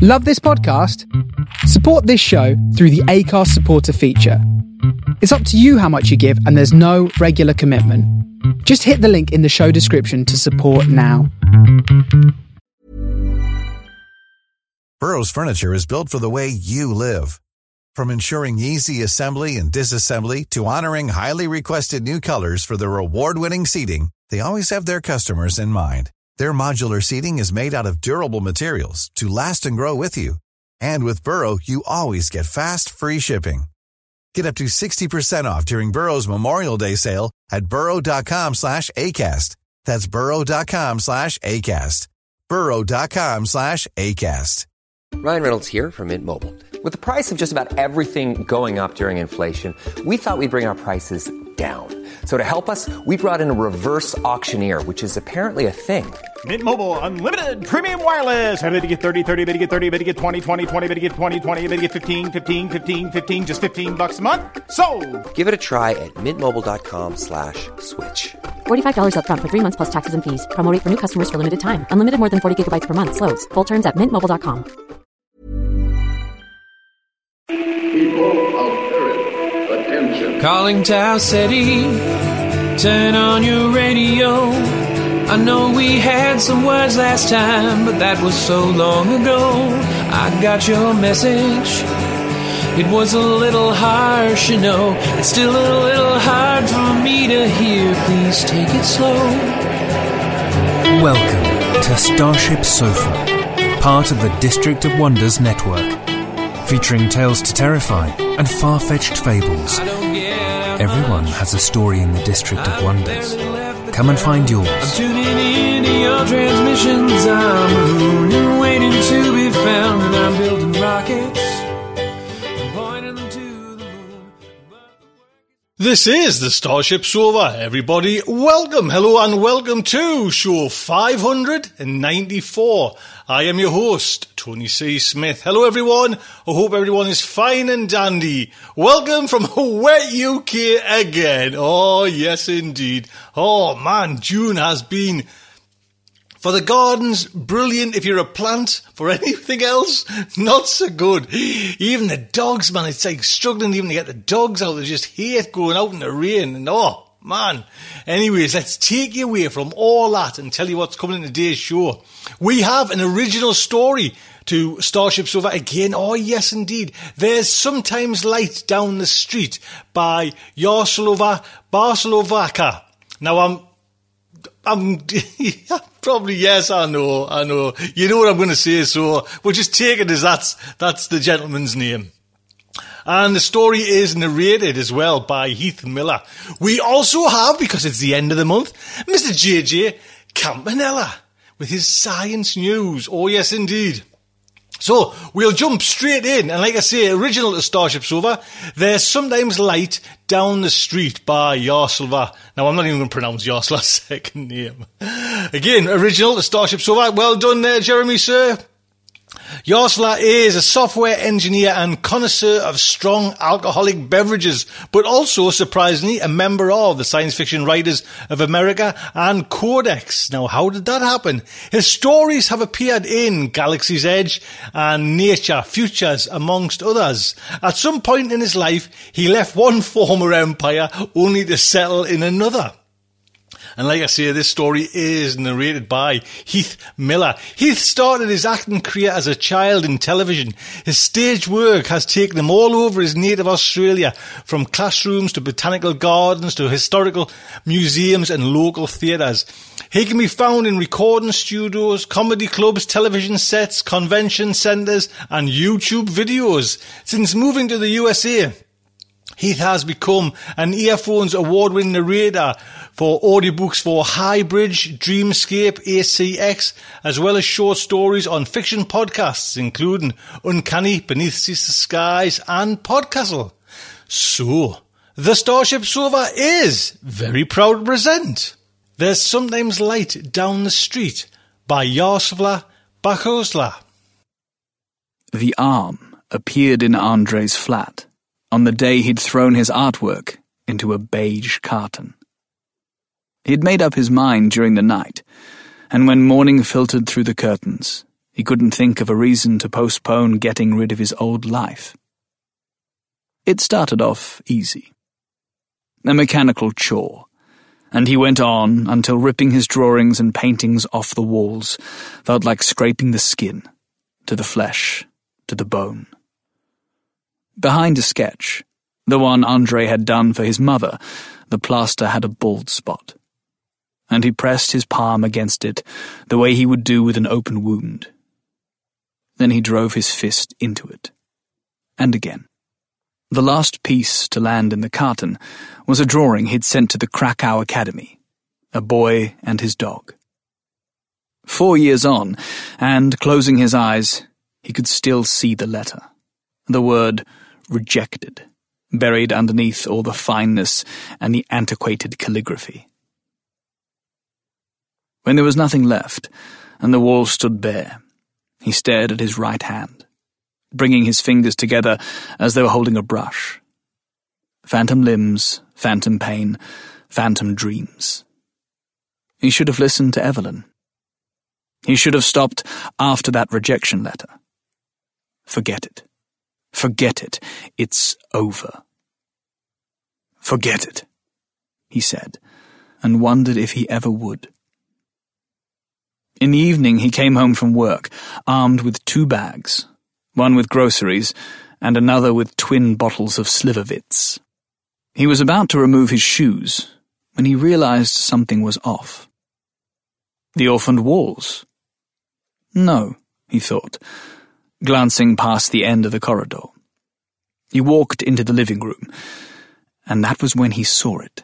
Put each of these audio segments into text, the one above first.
Love this podcast? Support this show through the Acast supporter feature. It's up to you how much you give, and there's no regular commitment. Just hit the link in the show description to support now. Burrow's furniture is built for the way you live. From ensuring easy assembly and disassembly to honoring highly requested new colors for their award-winning seating, they always have their customers in mind. Their modular seating is made out of durable materials to last and grow with you. And with Burrow, you always get fast, free shipping. Get up to 60% off during Burrow's Memorial Day sale at burrow.com/ACAST. That's burrow.com/ACAST. burrow.com/ACAST. Ryan Reynolds here from Mint Mobile. With the price of just about everything going up during inflation, we thought we'd bring our prices down. So to help us, we brought in a reverse auctioneer, which is apparently a thing. Mint Mobile Unlimited Premium Wireless. How to get 30, 30, how to get 30, how to get 20, 20, 20, how to get 20, 20, how to get 15, 15, 15, 15, just $15 a month? Sold! Give it a try at mintmobile.com/switch. $45 up front for 3 months plus taxes and fees. Promo rate for new customers for limited time. Unlimited more than 40 gigabytes per month. Slows full terms at mintmobile.com. People of Earth, attention. Calling Tau City, turn on your radio. I know we had some words last time, but that was so long ago. I got your message. It was a little harsh, you know. It's still a little hard for me to hear. Please take it slow. Welcome to Starship Sofa, part of the District of Wonders network. Featuring tales to terrify and far-fetched fables. Everyone has a story in the District of Wonders. Come and find yours. I'm tuning in to your transmissions. I'm mooning, waiting to be found, and I'm building rockets. I'm pointing them to the moon. This is the Starship Sofa. Everybody, welcome, hello, and welcome to show 594. I am your host, Tony C. Smith. Hello, everyone. I hope everyone is fine and dandy. Welcome from wet UK again. Oh, yes, indeed. Oh, man, June has been, for the gardens, brilliant. If you're a plant, for anything else, not so good. Even the dogs, man, it's like struggling even to get the dogs out. They just hate going out in the rain. And oh, man. Anyways, let's take you away from all that and tell you what's coming in today's show. We have an original story to Starship Sofa again. Oh, yes, indeed. There's Sometimes Light Down the Street by Jaroslava Barcelova. Now, I'm probably, yes, I know. You know what I'm going to say, so we'll just take it as that's the gentleman's name. And the story is narrated as well by Heath Miller. We also have, because it's the end of the month, Mr. JJ Campanella with his science news. Oh, yes, indeed. So, we'll jump straight in. And like I say, original to Starship Sofa, There's Sometimes Light Down the Street by Jaroslava. Now, I'm not even going to pronounce Jaroslava's second name. Again, original to Starship Sofa. Well done there, Jeremy, sir. Jaroslava is a software engineer and connoisseur of strong alcoholic beverages, but also, surprisingly, a member of the Science Fiction Writers of America and Codex. Now, how did that happen? His stories have appeared in Galaxy's Edge and Nature Futures, amongst others. At some point in his life, he left one former empire only to settle in another. And like I say, this story is narrated by Heath Miller. Heath started his acting career as a child in television. His stage work has taken him all over his native Australia, from classrooms to botanical gardens to historical museums and local theatres. He can be found in recording studios, comedy clubs, television sets, convention centres and YouTube videos. Since moving to the USA, Heath has become an Earphones award-winning narrator for audiobooks for Highbridge, Dreamscape, ACX, as well as short stories on fiction podcasts, including Uncanny, Beneath the Skies, and Podcastle. So, the Starship Sofa is very proud to present There's Sometimes Light Down the Street by Jaroslava Barcelova. The arm appeared in Andre's flat on the day he'd thrown his artwork into a beige carton. He'd made up his mind during the night, and when morning filtered through the curtains, he He couldn't think of a reason to postpone getting rid of his old life. It started off easy. A mechanical chore, and he went on until ripping his drawings and paintings off the walls felt like scraping the skin, to the flesh, to the bone. Behind a sketch, the one Andrei had done for his mother, the plaster had a bald spot, and he pressed his palm against it the way he would do with an open wound. Then he drove his fist into it, and again. The last piece to land in the carton was a drawing he'd sent to the Krakow Academy, a boy and his dog. 4 years on, and closing his eyes, he could still see the letter, the word rejected, buried underneath all the fineness and the antiquated calligraphy. When there was nothing left, and the wall stood bare, he stared at his right hand, bringing his fingers together as they were holding a brush. Phantom limbs, phantom pain, phantom dreams. He should have listened to Evelyn. He should have stopped after that rejection letter. Forget it. Forget it. It's over. Forget it, he said, and wondered if he ever would. In the evening he came home from work, armed with 2 bags, one with groceries and another with twin bottles of Slivovitz. He was about to remove his shoes when he realized something was off. The orphaned walls? No, he thought, glancing past the end of the corridor. He walked into the living room, and that was when he saw it.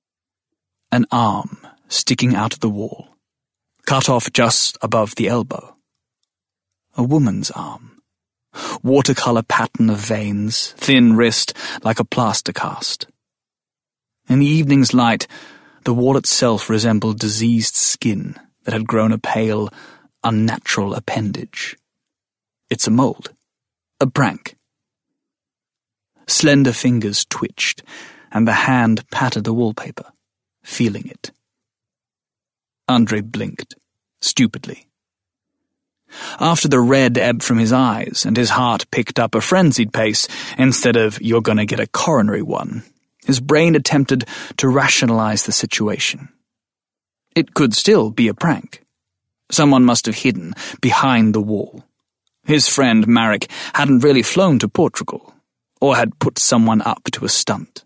An arm sticking out of the wall, cut off just above the elbow. A woman's arm. Watercolour pattern of veins, thin wrist like a plaster cast. In the evening's light, the wall itself resembled diseased skin that had grown a pale, unnatural appendage. It's a mould. A prank. Slender fingers twitched, and the hand patted the wallpaper, feeling it. Andrei blinked, stupidly. After the red ebbed from his eyes and his heart picked up a frenzied pace instead of "you're gonna get a coronary one," his brain attempted to rationalize the situation. It could still be a prank. Someone must have hidden behind the wall. His friend Marek hadn't really flown to Portugal, or had put someone up to a stunt.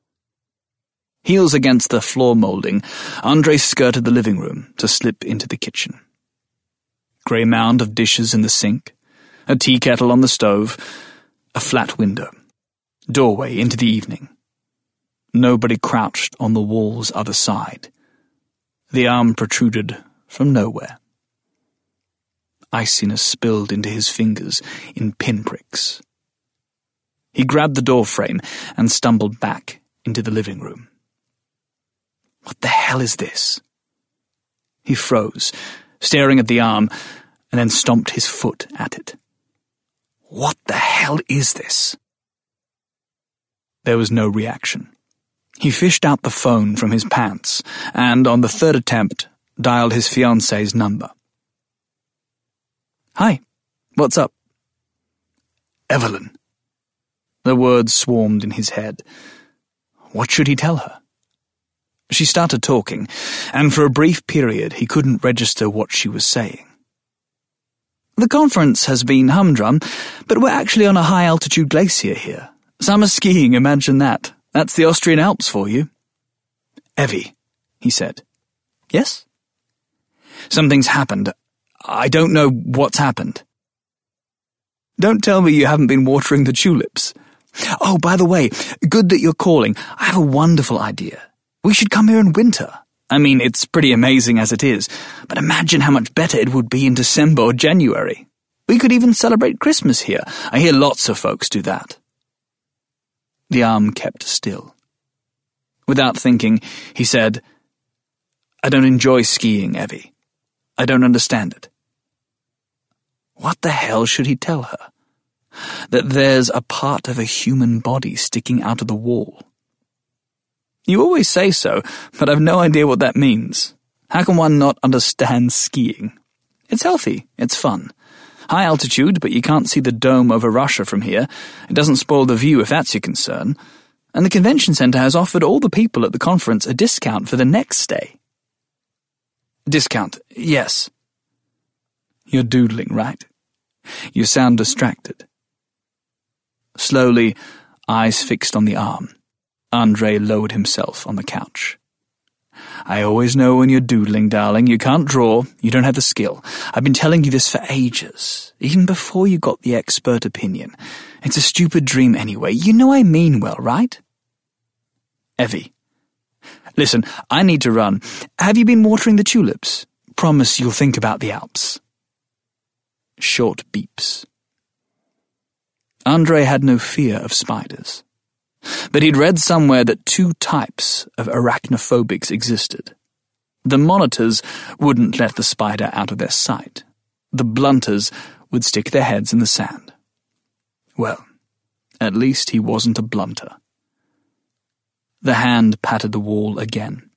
Heels against the floor moulding, Andrei skirted the living room to slip into the kitchen. Grey mound of dishes in the sink, a tea kettle on the stove, a flat window, doorway into the evening. Nobody crouched on the wall's other side. The arm protruded from nowhere. Iciness spilled into his fingers in pinpricks. He grabbed the door frame and stumbled back into the living room. What the hell is this? He froze, staring at the arm, and then stomped his foot at it. What the hell is this? There was no reaction. He fished out the phone from his pants and, on the 3rd attempt, dialed his fiancée's number. Hi, what's up? Evelyn. The words swarmed in his head. What should he tell her? She started talking, and for a brief period he couldn't register what she was saying. The conference has been humdrum, but we're actually on a high-altitude glacier here. Summer skiing, imagine that. That's the Austrian Alps for you. Evie, he said. Yes? Something's happened. I don't know what's happened. Don't tell me you haven't been watering the tulips. Oh, by the way, good that you're calling. I have a wonderful idea. We should come here in winter. I mean, it's pretty amazing as it is, but imagine how much better it would be in December or January. We could even celebrate Christmas here. I hear lots of folks do that. The arm kept still. Without thinking, he said, I don't enjoy skiing, Evie. I don't understand it. What the hell should he tell her? That there's a part of a human body sticking out of the wall. You always say so, but I've no idea what that means. How can one not understand skiing? It's healthy, it's fun. High altitude, but you can't see the dome over Russia from here. It doesn't spoil the view if that's your concern. And the convention centre has offered all the people at the conference a discount for the next stay. Discount, yes. You're doodling, right? You sound distracted. Slowly, eyes fixed on the arm, Andre lowered himself on the couch. I always know when you're doodling, darling. You can't draw. You don't have the skill. I've been telling you this for ages, even before you got the expert opinion. It's a stupid dream anyway. You know I mean well, right? Evie. Listen, I need to run. Have you been watering the tulips? Promise you'll think about the Alps. Short beeps. Andre had no fear of spiders. But he'd read somewhere that 2 types of arachnophobics existed. The monitors wouldn't let the spider out of their sight. The blunters would stick their heads in the sand. Well, at least he wasn't a blunter. The hand patted the wall again.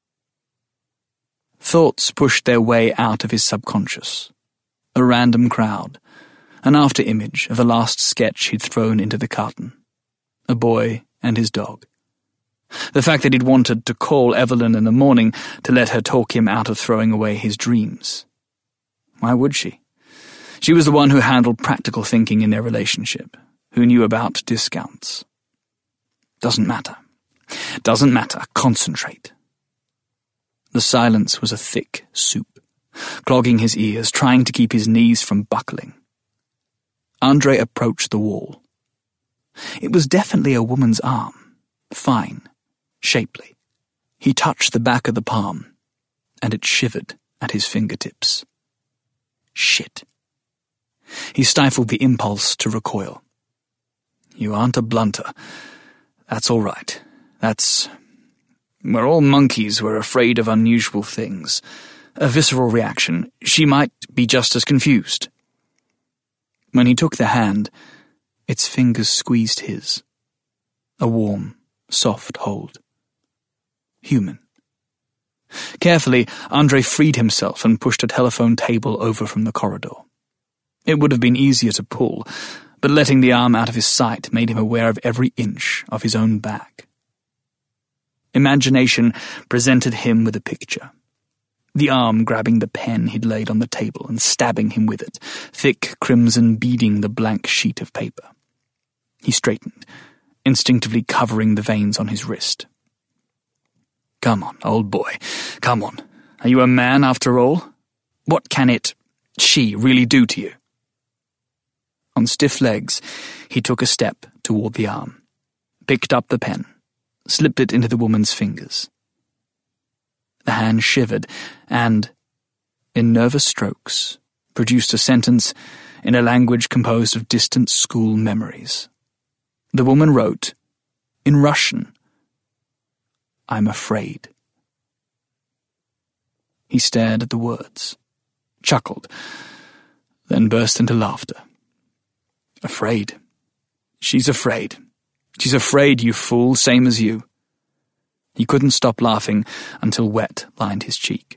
Thoughts pushed their way out of his subconscious. A random crowd, an after-image of the last sketch he'd thrown into the carton. A boy and his dog. The fact that he'd wanted to call Evelyn in the morning to let her talk him out of throwing away his dreams. Why would she? She was the one who handled practical thinking in their relationship, who knew about discounts. Doesn't matter. Doesn't matter. Concentrate. The silence was a thick soup, clogging his ears, trying to keep his knees from buckling. Andre approached the wall. It was definitely a woman's arm, fine, shapely. He touched the back of the palm, and it shivered at his fingertips. Shit. He stifled the impulse to recoil. You aren't a blunter. That's all right. We're all monkeys. We're afraid of unusual things. A visceral reaction. She might be just as confused. When he took the hand, its fingers squeezed his. A warm, soft hold. Human. Carefully, Andre freed himself and pushed a telephone table over from the corridor. It would have been easier to pull, but letting the arm out of his sight made him aware of every inch of his own back. Imagination presented him with a picture. The arm grabbing the pen he'd laid on the table and stabbing him with it, thick crimson beading the blank sheet of paper. He straightened, instinctively covering the veins on his wrist. Come on, old boy, come on. Are you a man after all? What can she really do to you? On stiff legs, he took a step toward the arm, picked up the pen, slipped it into the woman's fingers. The hand shivered and, in nervous strokes, produced a sentence in a language composed of distant school memories. The woman wrote, in Russian, I'm afraid. He stared at the words, chuckled, then burst into laughter. Afraid. She's afraid. She's afraid, you fool, same as you. He couldn't stop laughing until wet lined his cheek.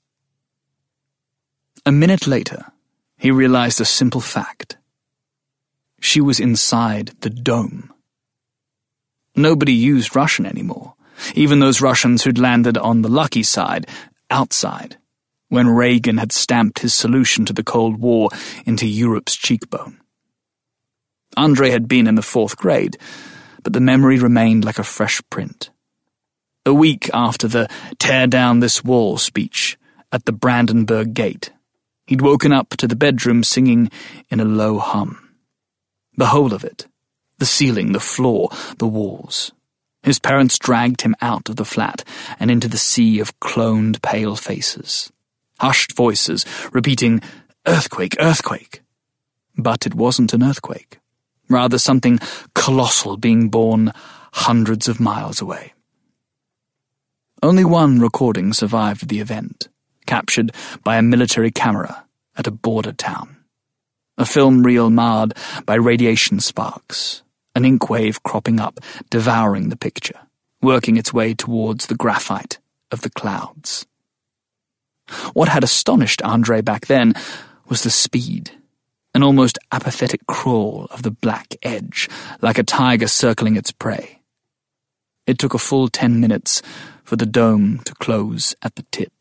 A minute later, he realized a simple fact. She was inside the dome. Nobody used Russian anymore, even those Russians who'd landed on the lucky side, outside, when Reagan had stamped his solution to the Cold War into Europe's cheekbone. Andre had been in the 4th grade, but the memory remained like a fresh print. A week after the "Tear down this wall" speech at the Brandenburg Gate, he'd woken up to the bedroom singing in a low hum. The whole of it, the ceiling, the floor, the walls. His parents dragged him out of the flat and into the sea of cloned pale faces. Hushed voices repeating, "Earthquake, earthquake." But it wasn't an earthquake. Rather something colossal being born hundreds of miles away. Only one recording survived the event, captured by a military camera at a border town. A film reel marred by radiation sparks, an ink wave cropping up, devouring the picture, working its way towards the graphite of the clouds. What had astonished Andre back then was the speed, an almost apathetic crawl of the black edge, like a tiger circling its prey. It took a full 10 minutes for the dome to close at the tip.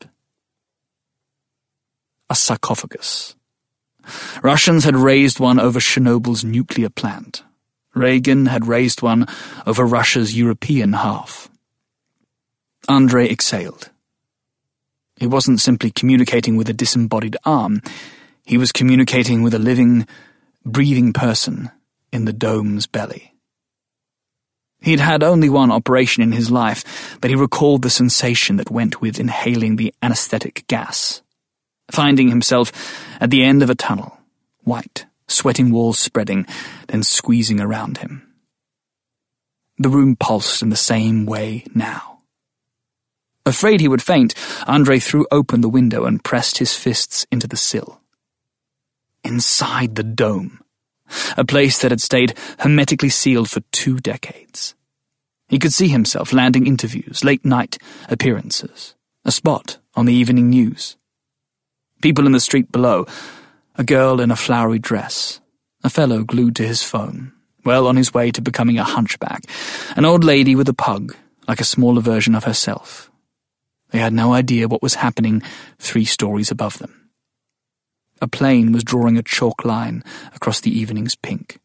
A sarcophagus. Russians had raised one over Chernobyl's nuclear plant. Reagan had raised one over Russia's European half. Andrei exhaled. He wasn't simply communicating with a disembodied arm. He was communicating with a living, breathing person in the dome's belly. He'd had only one operation in his life, but he recalled the sensation that went with inhaling the anesthetic gas. Finding himself at the end of a tunnel, white, sweating walls spreading, then squeezing around him. The room pulsed in the same way now. Afraid he would faint, Andrei threw open the window and pressed his fists into the sill. Inside the dome, a place that had stayed hermetically sealed for 2 decades. He could see himself landing interviews, late-night appearances, a spot on the evening news. People in the street below, a girl in a flowery dress, a fellow glued to his phone, well on his way to becoming a hunchback, an old lady with a pug, like a smaller version of herself. They had no idea what was happening 3 stories above them. A plane was drawing a chalk line across the evening's pink.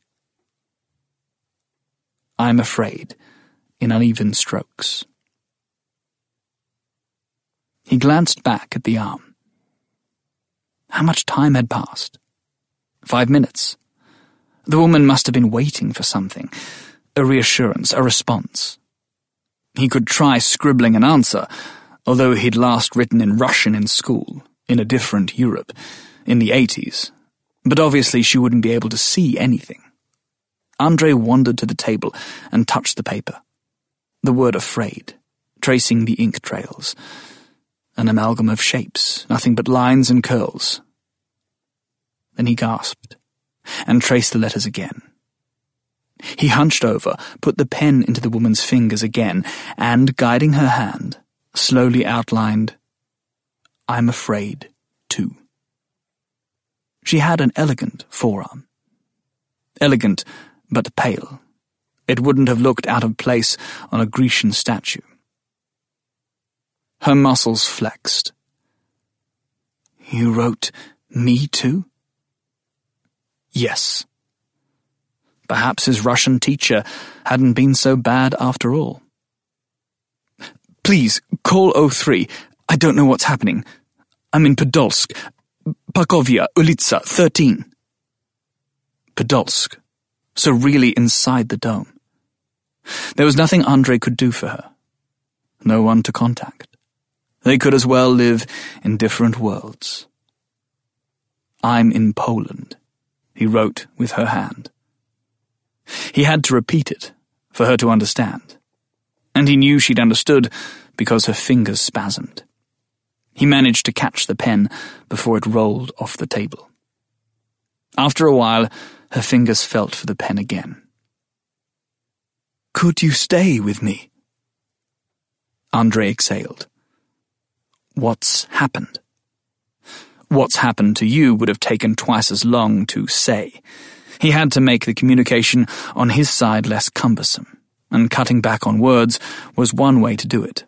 I'm afraid, in uneven strokes. He glanced back at the arm. How much time had passed? 5 minutes. The woman must have been waiting for something, a reassurance, a response. He could try scribbling an answer, although he'd last written in Russian in school, in a different Europe, in the 80s, but obviously she wouldn't be able to see anything. Andrei wandered to the table and touched the paper. The word afraid, tracing the ink trails. An amalgam of shapes, nothing but lines and curls. Then he gasped, and traced the letters again. He hunched over, put the pen into the woman's fingers again, and, guiding her hand, slowly outlined, I'm afraid, too. She had an elegant forearm. Elegant, but pale. It wouldn't have looked out of place on a Grecian statue. Her muscles flexed. You wrote me too? Yes. Perhaps his Russian teacher hadn't been so bad after all. Please, call 03. I don't know what's happening. I'm in Podolsk. Parkovia, Ulitsa, 13. Podolsk. So really inside the dome. There was nothing Andrei could do for her. No one to contact. They could as well live in different worlds. I'm in Poland, he wrote with her hand. He had to repeat it for her to understand, and he knew she'd understood because her fingers spasmed. He managed to catch the pen before it rolled off the table. After a while, her fingers felt for the pen again. Could you stay with me? Andrei exhaled. What's happened? What's happened to you would have taken twice as long to say. He had to make the communication on his side less cumbersome, and cutting back on words was one way to do it.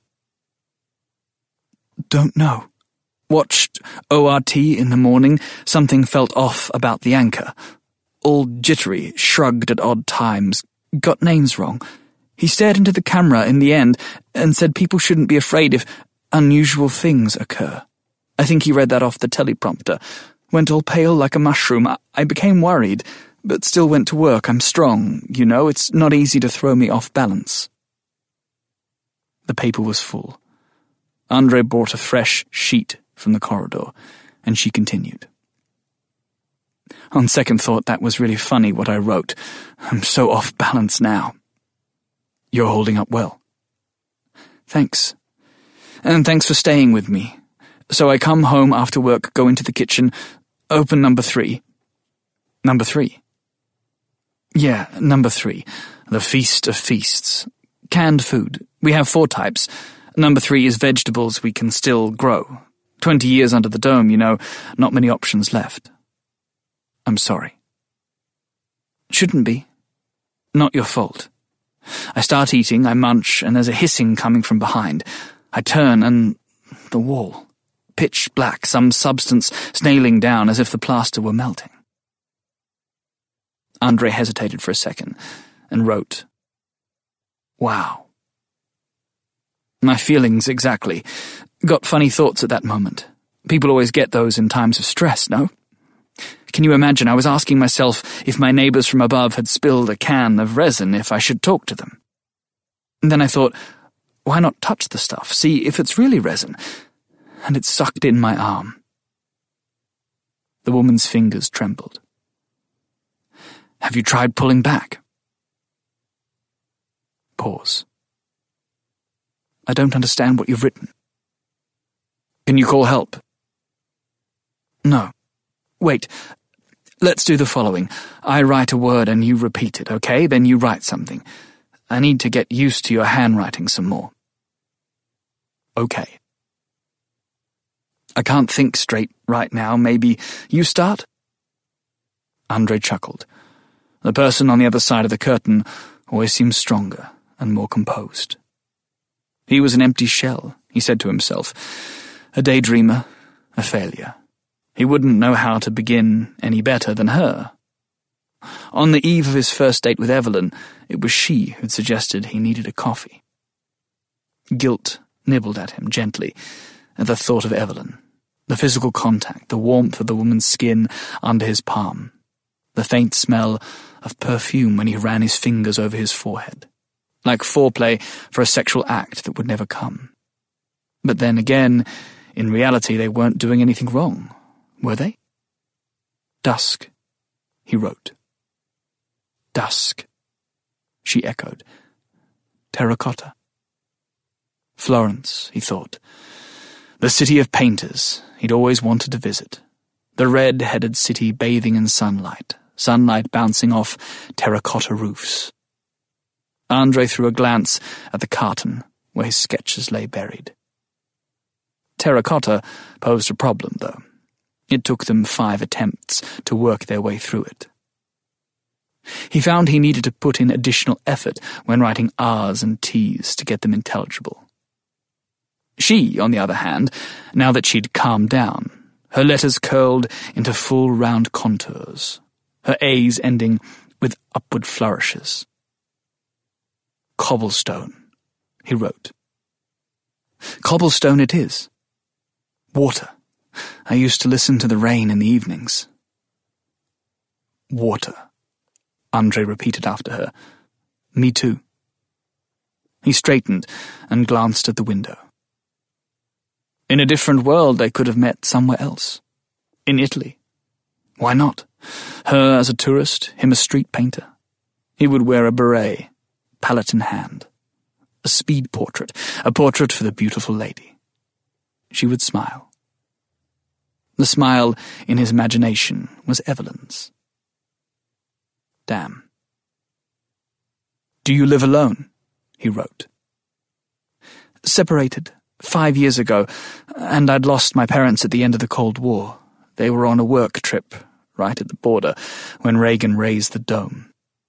Don't know. Watched ORT in the morning. Something felt off about the anchor. All jittery, shrugged at odd times, got names wrong. He stared into the camera in the end and said people shouldn't be afraid if unusual things occur. I think he read that off the teleprompter. Went all pale like a mushroom. I became worried, but still went to work. I'm strong, you know. It's not easy to throw me off balance. The paper was full. Andrei brought a fresh sheet from the corridor, and she continued. On second thought, that was really funny what I wrote. I'm so off balance now. You're holding up well. Thanks. And thanks for staying with me. So I come home after work, go into the kitchen, open number 3. Number 3? Yeah, number 3. The feast of feasts. Canned food. We have 4 types. Number 3 is vegetables we can still grow. 20 years under the dome, you know, not many options left. I'm sorry. Shouldn't be. Not your fault. I start eating, I munch, and there's a hissing coming from behind. I turn, and the wall. Pitch black, some substance snailing down as if the plaster were melting. Andre hesitated for a second, and wrote, "Wow." My feelings, exactly. Got funny thoughts at that moment. People always get those in times of stress, no? Can you imagine, I was asking myself if my neighbours from above had spilled a can of resin, if I should talk to them. And then I thought, why not touch the stuff, see if it's really resin? And it sucked in my arm. The woman's fingers trembled. Have you tried pulling back? Pause. I don't understand what you've written. Can you call help? No. Wait. Let's do the following. I write a word and you repeat it, okay? Then you write something. I need to get used to your handwriting some more. Okay. I can't think straight right now. Maybe you start? Andre chuckled. The person on the other side of the curtain always seemed stronger and more composed. He was an empty shell, he said to himself. A daydreamer, a failure. He wouldn't know how to begin any better than her. On the eve of his first date with Evelyn, it was she who'd suggested he needed a coffee. Guilt nibbled at him gently at the thought of Evelyn, the physical contact, the warmth of the woman's skin under his palm, the faint smell of perfume when he ran his fingers over his forehead, like foreplay for a sexual act that would never come. But then again, in reality they weren't doing anything wrong, were they? Dusk, he wrote. Dusk, she echoed. Terracotta. Florence, he thought. The city of painters he'd always wanted to visit. The red-headed city bathing in sunlight bouncing off terracotta roofs. Andre threw a glance at the carton where his sketches lay buried. Terracotta posed a problem, though. It took them 5 attempts to work their way through it. He found he needed to put in additional effort when writing R's and T's to get them intelligible. She, on the other hand, now that she'd calmed down, her letters curled into full round contours, her A's ending with upward flourishes. Cobblestone, he wrote. Cobblestone it is. Water. I used to listen to the rain in the evenings. Water, Andre repeated after her. Me too. He straightened and glanced at the window. In a different world they could have met somewhere else. In Italy. Why not? Her as a tourist, him a street painter. He would wear a beret, palette in hand. A speed portrait, a portrait for the beautiful lady. She would smile. The smile in his imagination was Evelyn's. Damn. Do you live alone? He wrote. Separated, 5 years ago, and I'd lost my parents at the end of the Cold War. They were on a work trip, right at the border, when Reagan raised the dome.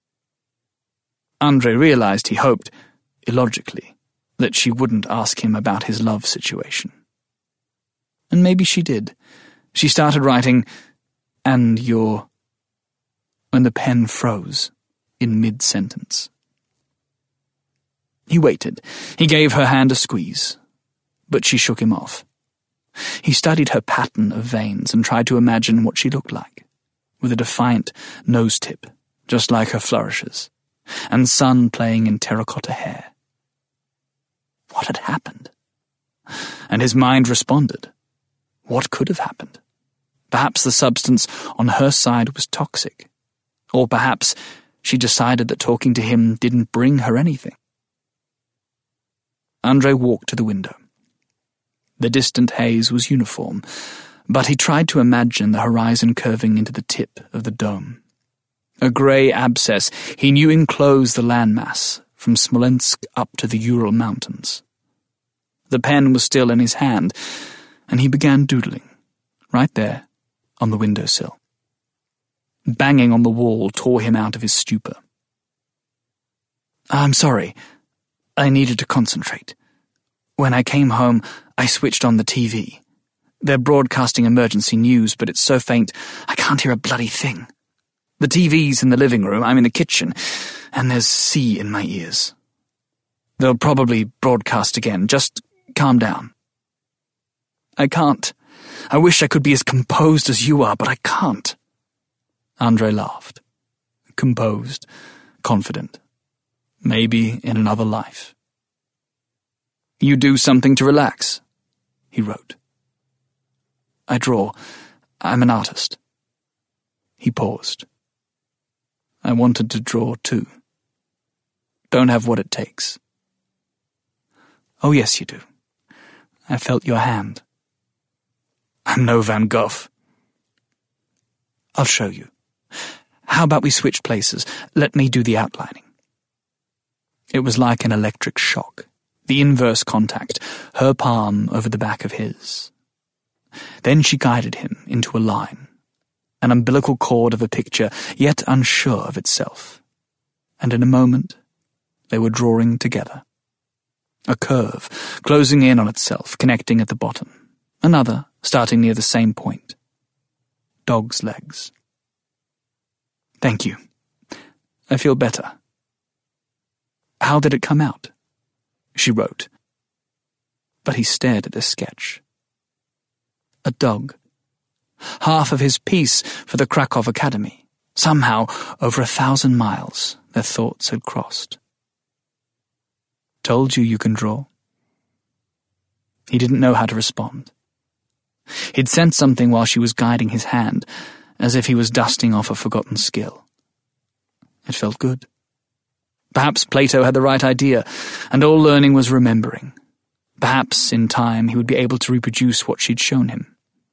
Andre realized, he hoped, illogically, that she wouldn't ask him about his love situation. And maybe she did. She started writing, and you're... when the pen froze in mid-sentence. He waited. He gave her hand a squeeze, but she shook him off. He studied her pattern of veins and tried to imagine what she looked like, with a defiant nose-tip, just like her flourishes, and sun playing in terracotta hair. What had happened? And his mind responded. What could have happened? Perhaps the substance on her side was toxic. Or perhaps she decided that talking to him didn't bring her anything. Andre walked to the window. The distant haze was uniform, but he tried to imagine the horizon curving into the tip of the dome. A grey abscess he knew enclosed the landmass from Smolensk up to the Ural Mountains. The pen was still in his hand, and he began doodling, right there on the windowsill. Banging on the wall tore him out of his stupor. "I'm sorry. I needed to concentrate. When I came home, I switched on the TV. They're broadcasting emergency news, but it's so faint I can't hear a bloody thing. The TV's in the living room, I'm in the kitchen, and there's sea in my ears. They'll probably broadcast again. Just calm down." "I can't. I wish I could be as composed as you are, but I can't." Andre laughed. Composed, confident. Maybe in another life. "You do something to relax," he wrote. "I draw. I'm an artist." He paused. "I wanted to draw too. Don't have what it takes." "Oh yes you do. I felt your hand." "I'm no Van Gogh." "I'll show you. How about we switch places? Let me do the outlining." It was like an electric shock, the inverse contact, her palm over the back of his. Then she guided him into a line, an umbilical cord of a picture, yet unsure of itself. And in a moment, they were drawing together. A curve, closing in on itself, connecting at the bottom. Another, starting near the same point. Dog's legs. "Thank you. I feel better." "How did it come out?" she wrote. But he stared at the sketch. A dog. Half of his piece for the Krakow Academy. Somehow, over 1,000 miles, their thoughts had crossed. "Told you you can draw?" He didn't know how to respond. He'd sensed something while she was guiding his hand, as if he was dusting off a forgotten skill. It felt good. Perhaps Plato had the right idea, and all learning was remembering. Perhaps, in time, he would be able to reproduce what she'd shown him.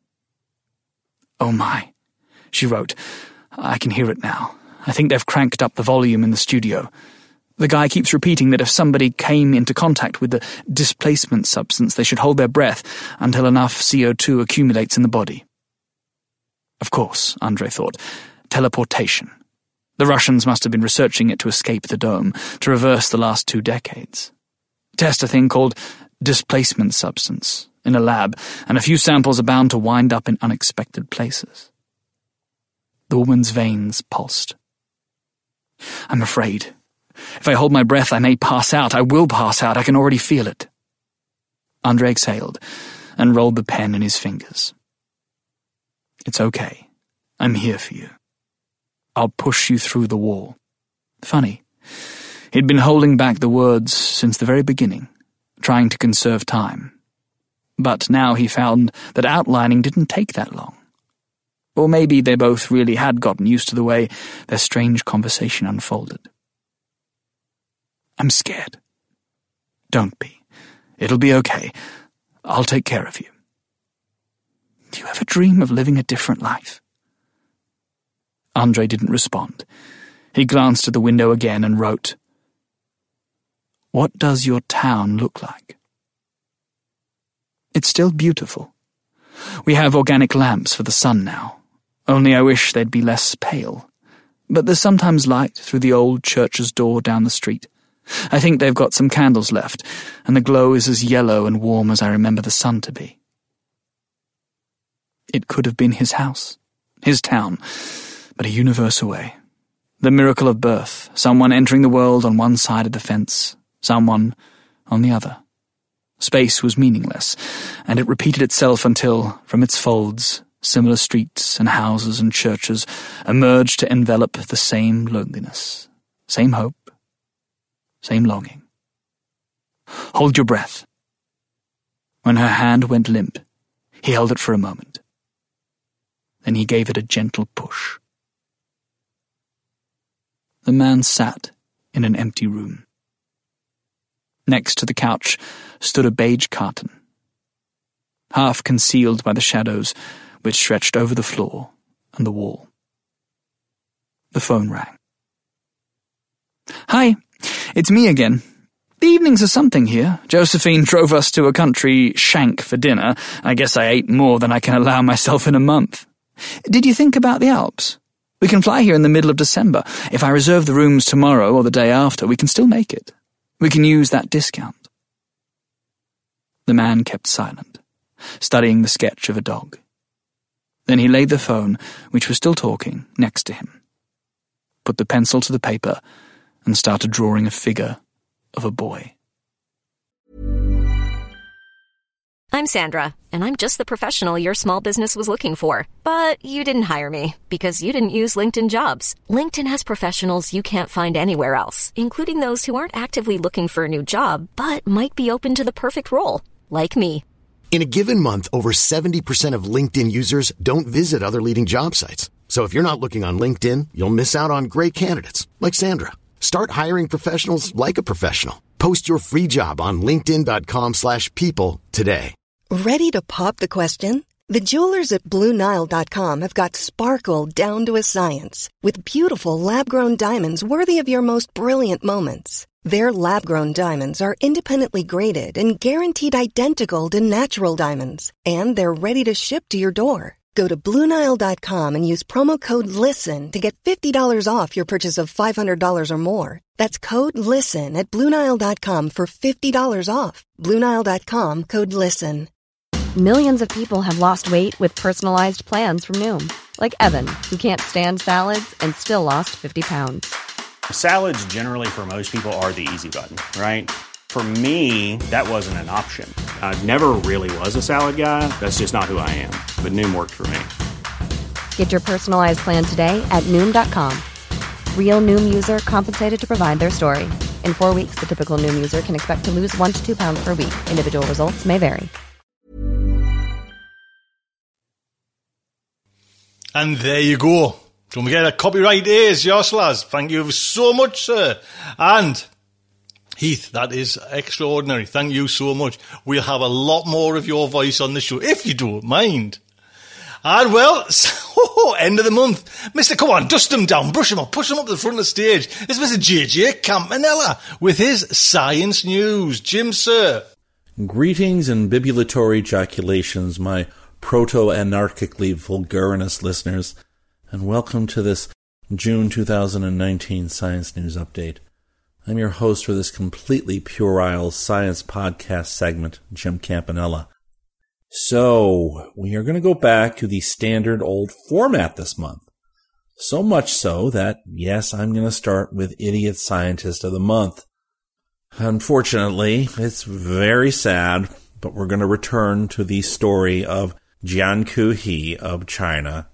"Oh my," she wrote. "I can hear it now. I think they've cranked up the volume in the studio. The guy keeps repeating that if somebody came into contact with the displacement substance, they should hold their breath until enough CO2 accumulates in the body." Of course, Andre thought, teleportation. The Russians must have been researching it to escape the dome, to reverse the last 2 decades. Test a thing called displacement substance in a lab, and a few samples are bound to wind up in unexpected places. The woman's veins pulsed. "I'm afraid. If I hold my breath, I may pass out. I will pass out. I can already feel it." Andre exhaled and rolled the pen in his fingers. "It's okay. I'm here for you. I'll push you through the wall." Funny. He'd been holding back the words since the very beginning, trying to conserve time. But now he found that outlining didn't take that long. Or maybe they both really had gotten used to the way their strange conversation unfolded. "I'm scared." "Don't be. It'll be okay. I'll take care of you." "Do you ever dream of living a different life?" Andre didn't respond. He glanced at the window again and wrote, "What does your town look like?" "It's still beautiful. We have organic lamps for the sun now, only I wish they'd be less pale. But there's sometimes light through the old church's door down the street. I think they've got some candles left, and the glow is as yellow and warm as I remember the sun to be." It could have been his house, his town, but a universe away. The miracle of birth, someone entering the world on one side of the fence, someone on the other. Space was meaningless, and it repeated itself until, from its folds, similar streets and houses and churches emerged to envelop the same loneliness, same hope, same longing. "Hold your breath." When her hand went limp, he held it for a moment. Then he gave it a gentle push. The man sat in an empty room. Next to the couch stood a beige carton, half concealed by the shadows which stretched over the floor and the wall. The phone rang. "Hi, it's me again. The evenings are something here. Josephine drove us to a country shank for dinner. I guess I ate more than I can allow myself in a month. Did you think about the Alps? We can fly here in the middle of December. If I reserve the rooms tomorrow or the day after, we can still make it. We can use that discount." The man kept silent, studying the sketch of a dog. Then he laid the phone, which was still talking, next to him, put the pencil to the paper, and started drawing a figure of a boy. I'm Sandra, and I'm just the professional your small business was looking for. But you didn't hire me, because you didn't use LinkedIn Jobs. LinkedIn has professionals you can't find anywhere else, including those who aren't actively looking for a new job, but might be open to the perfect role, like me. In a given month, over 70% of LinkedIn users don't visit other leading job sites. So if you're not looking on LinkedIn, you'll miss out on great candidates, like Sandra. Start hiring professionals like a professional. Post your free job on linkedin.com/people today. Ready to pop the question? The jewelers at BlueNile.com have got sparkle down to a science with beautiful lab-grown diamonds worthy of your most brilliant moments. Their lab-grown diamonds are independently graded and guaranteed identical to natural diamonds, and they're ready to ship to your door. Go to BlueNile.com and use promo code LISTEN to get $50 off your purchase of $500 or more. That's code LISTEN at BlueNile.com for $50 off. BlueNile.com, code LISTEN. Millions of people have lost weight with personalized plans from Noom. Like Evan, who can't stand salads and still lost 50 pounds. Salads generally for most people are the easy button, right? For me, that wasn't an option. I never really was a salad guy. That's just not who I am. But Noom worked for me. Get your personalized plan today at Noom.com. Real Noom user compensated to provide their story. In 4 weeks, the typical Noom user can expect to lose 1 to 2 pounds per week. Individual results may vary. And there you go. Don't forget that copyright is Yosla's. Thank you so much, sir. And Heath, that is extraordinary. Thank you so much. We'll have a lot more of your voice on the show, if you don't mind. And well, end of the month. Mister, come on, dust him down, brush him up, push him up to the front of the stage. It's Mr. JJ Campanella with his science news. Jim, sir. Greetings and bibulatory ejaculations, my proto-anarchically vulgarinous listeners, and welcome to this June 2019 Science News Update. I'm your host for this completely puerile science podcast segment, Jim Campanella. So, we are going to go back to the standard old format this month. So much so that, yes, I'm going to start with Idiot Scientist of the Month. Unfortunately, it's very sad, but we're going to return to the story of Jiankui He of China.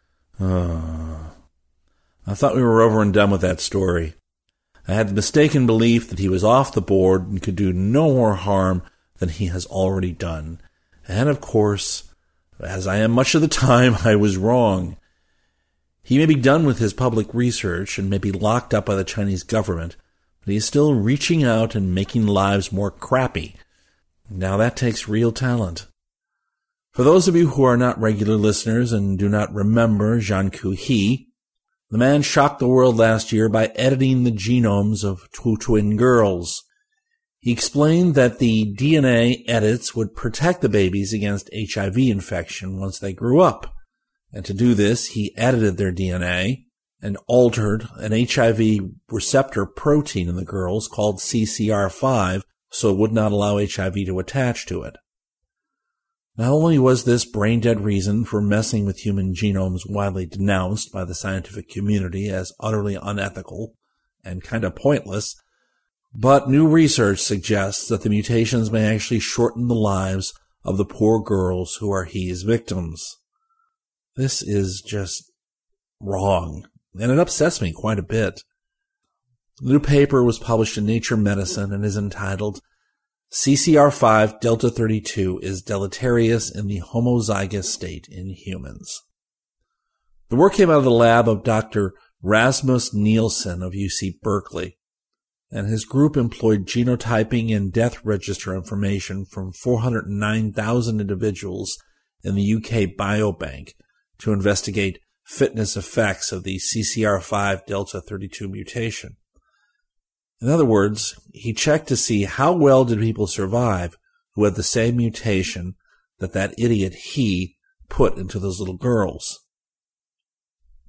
I thought we were over and done with that story. I had the mistaken belief that he was off the board and could do no more harm than he has already done. And of course, as I am much of the time, I was wrong. He may be done with his public research and may be locked up by the Chinese government, but he is still reaching out and making lives more crappy. Now that takes real talent. For those of you who are not regular listeners and do not remember Jiankui He, the man shocked the world last year by editing the genomes of two twin girls. He explained that the DNA edits would protect the babies against HIV infection once they grew up. And to do this, he edited their DNA and altered an HIV receptor protein in the girls called CCR5 so it would not allow HIV to attach to it. Not only was this brain-dead reason for messing with human genomes widely denounced by the scientific community as utterly unethical and kind of pointless, but new research suggests that the mutations may actually shorten the lives of the poor girls who are He's victims. This is just wrong, and it upsets me quite a bit. The new paper was published in Nature Medicine and is entitled CCR5 Delta 32 is deleterious in the homozygous state in humans. The work came out of the lab of Dr. Rasmus Nielsen of UC Berkeley, and his group employed genotyping and death register information from 409,000 individuals in the UK Biobank to investigate fitness effects of the CCR5 Delta 32 mutation. In other words, he checked to see how well did people survive who had the same mutation that idiot He put into those little girls.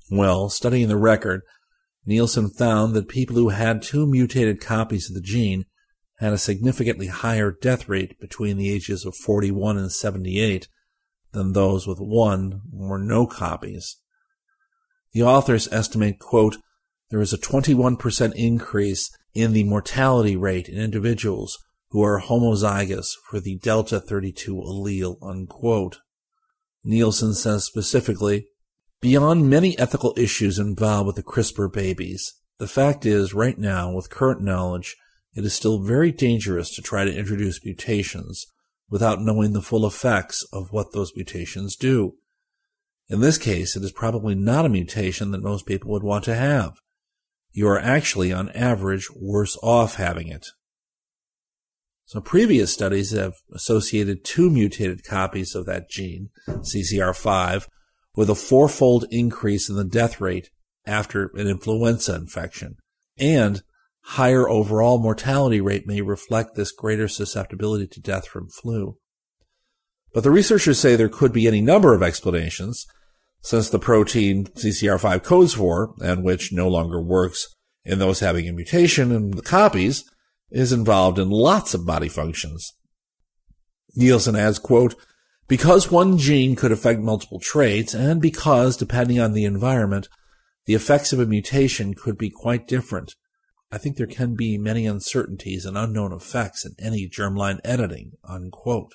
Well, studying the record, Nielsen found that people who had 2 mutated copies of the gene had a significantly higher death rate between the ages of 41 and 78 than those with 1 or no copies. The authors estimate, quote, there is a 21% increase in the mortality rate in individuals who are homozygous for the delta 32 allele, unquote. Nielsen says specifically, beyond many ethical issues involved with the CRISPR babies, the fact is, right now, with current knowledge, it is still very dangerous to try to introduce mutations without knowing the full effects of what those mutations do. In this case, it is probably not a mutation that most people would want to have. You are actually, on average, worse off having it. So previous studies have associated 2 mutated copies of that gene, CCR5, with a 4-fold increase in the death rate after an influenza infection, and higher overall mortality rate may reflect this greater susceptibility to death from flu. But the researchers say there could be any number of explanations, since the protein CCR5 codes for, and which no longer works in those having a mutation in the copies, is involved in lots of body functions. Nielsen adds, quote, because one gene could affect multiple traits, and because, depending on the environment, the effects of a mutation could be quite different, I think there can be many uncertainties and unknown effects in any germline editing, unquote.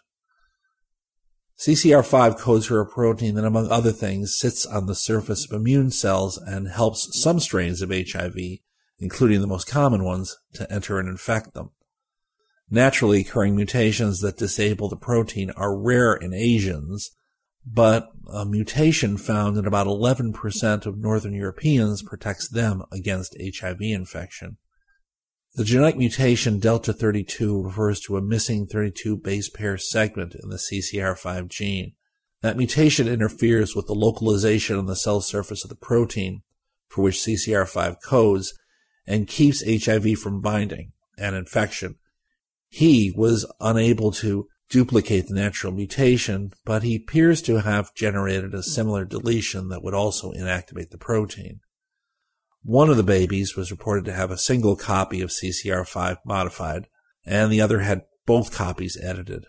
CCR5 codes for a protein that, among other things, sits on the surface of immune cells and helps some strains of HIV, including the most common ones, to enter and infect them. Naturally occurring mutations that disable the protein are rare in Asians, but a mutation found in about 11% of Northern Europeans protects them against HIV infection. The genetic mutation delta 32 refers to a missing 32 base pair segment in the CCR5 gene. That mutation interferes with the localization on the cell surface of the protein for which CCR5 codes and keeps HIV from binding and infection. He was unable to duplicate the natural mutation, but he appears to have generated a similar deletion that would also inactivate the protein. One of the babies was reported to have a single copy of CCR5 modified, and the other had both copies edited.